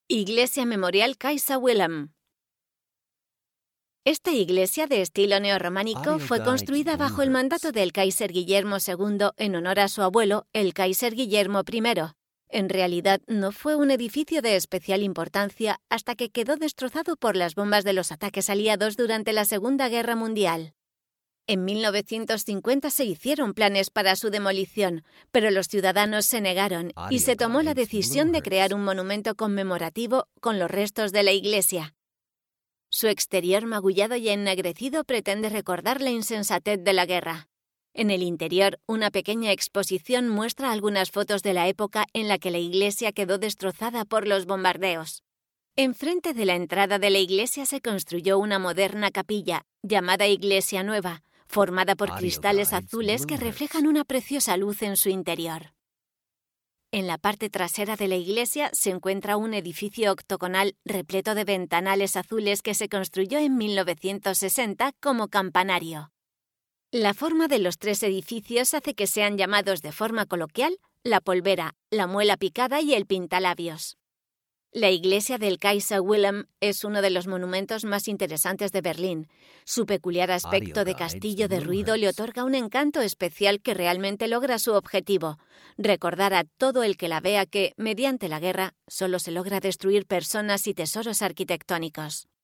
Iglesia Memorial Kaiser Wilhelm. Esta iglesia de estilo neorrománico fue construida bajo el mandato del Kaiser Guillermo II en honor a su abuelo, el Kaiser Guillermo I. En realidad, no fue un edificio de especial importancia hasta que quedó destrozado por las bombas de los ataques aliados durante la Segunda Guerra Mundial. En 1950 se hicieron planes para su demolición, pero los ciudadanos se negaron y se tomó la decisión de crear un monumento conmemorativo con los restos de la iglesia. Su exterior magullado y ennegrecido pretende recordar la insensatez de la guerra. En el interior, una pequeña exposición muestra algunas fotos de la época en la que la iglesia quedó destrozada por los bombardeos. Enfrente de la entrada de la iglesia se construyó una moderna capilla, llamada Iglesia Nueva, formada por cristales azules que reflejan una preciosa luz en su interior. En la parte trasera de la iglesia se encuentra un edificio octogonal repleto de ventanales azules que se construyó en 1960 como campanario. La forma de los tres edificios hace que sean llamados de forma coloquial la polvera, la muela picada y el pintalabios. La iglesia del Kaiser Wilhelm es uno de los monumentos más interesantes de Berlín. Su peculiar aspecto de castillo de ruido le otorga un encanto especial que realmente logra su objetivo: recordar a todo el que la vea que, mediante la guerra, solo se logra destruir personas y tesoros arquitectónicos.